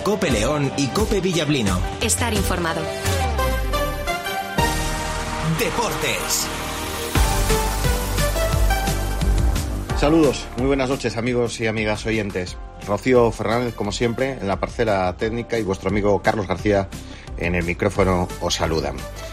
COPE León y COPE Villablino. Estar informado. Deportes. Saludos, muy buenas noches amigos y amigas oyentes. Rocío Fernández, como siempre, en la parcela técnica, y vuestro amigo Carlos García en el micrófono os saludan.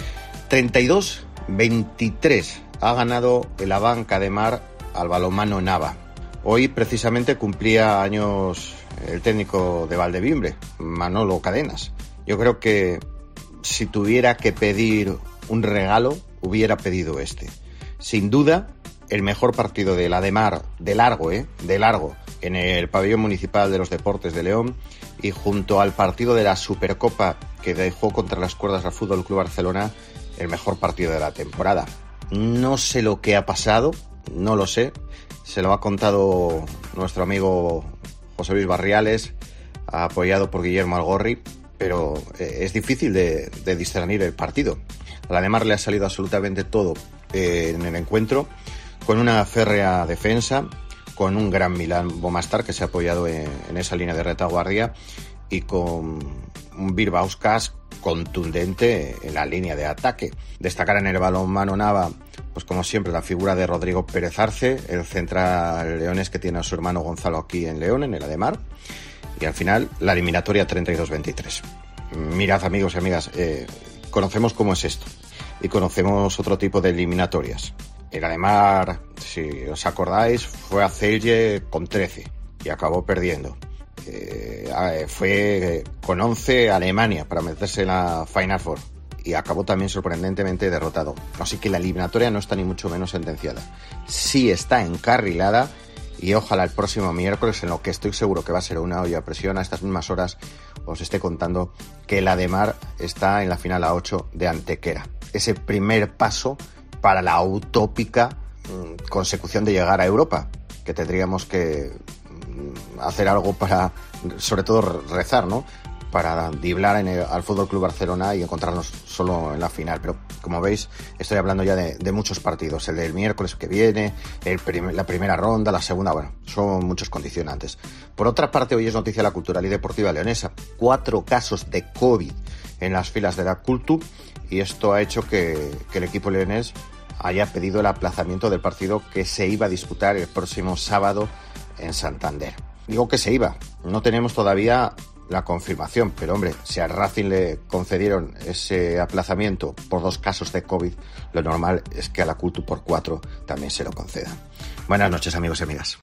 32-23 ha ganado el Abanca de Mar al balonmano Nava. Hoy precisamente cumplía años el técnico de Valdebimbre, Manolo Cadenas. Yo creo que si tuviera que pedir un regalo, hubiera pedido este. Sin duda, el mejor partido de la de Mar, de largo, en el pabellón municipal de los deportes de León, y junto al partido de la Supercopa que dejó contra las cuerdas al Fútbol Club Barcelona, el mejor partido de la temporada. No sé lo que ha pasado, no lo sé. Se lo ha contado nuestro amigo José Luis Barriales, apoyado por Guillermo Algorri, pero es difícil de discernir el partido. A la de Mar le ha salido absolutamente todo en el encuentro, con una férrea defensa, con un gran Milan Bomastar que se ha apoyado en esa línea de retaguardia, y con un Birbauskas contundente en la línea de ataque. Destacar en el balonmano Nava, pues como siempre, la figura de Rodrigo Pérez Arce, el central leonés que tiene a su hermano Gonzalo aquí en León, en el Ademar, y al final la eliminatoria 32-23. Mirad, amigos y amigas, conocemos cómo es esto y conocemos otro tipo de eliminatorias. El Ademar, si os acordáis, fue a Celje con 13 y acabó perdiendo. Fue con 11 a Alemania para meterse en la Final Four y acabó también sorprendentemente derrotado. Así que la eliminatoria no está ni mucho menos sentenciada. Sí está encarrilada, y ojalá el próximo miércoles, en lo que estoy seguro que va a ser una olla a presión, a estas mismas horas os esté contando que el Ademar está en la final a 8 de Antequera. Ese primer paso para la utópica consecución de llegar a Europa, que tendríamos que hacer algo para, sobre todo, rezar, ¿no?, para driblar al Fútbol Club Barcelona y encontrarnos solo en la final. Pero como veis, estoy hablando ya de muchos partidos: el del miércoles que viene, la primera ronda, la segunda. Bueno, son muchos condicionantes. Por otra parte, hoy es noticia la cultural y deportiva leonesa: 4 casos de COVID en las filas de la Cultu, y esto ha hecho que el equipo leonés haya pedido el aplazamiento del partido que se iba a disputar el próximo sábado en Santander. Digo que se iba, no tenemos todavía la confirmación, pero hombre, si a Racing le concedieron ese aplazamiento por 2 casos de COVID, lo normal es que a la Cultu por 4 también se lo concedan. Buenas noches, amigos y amigas.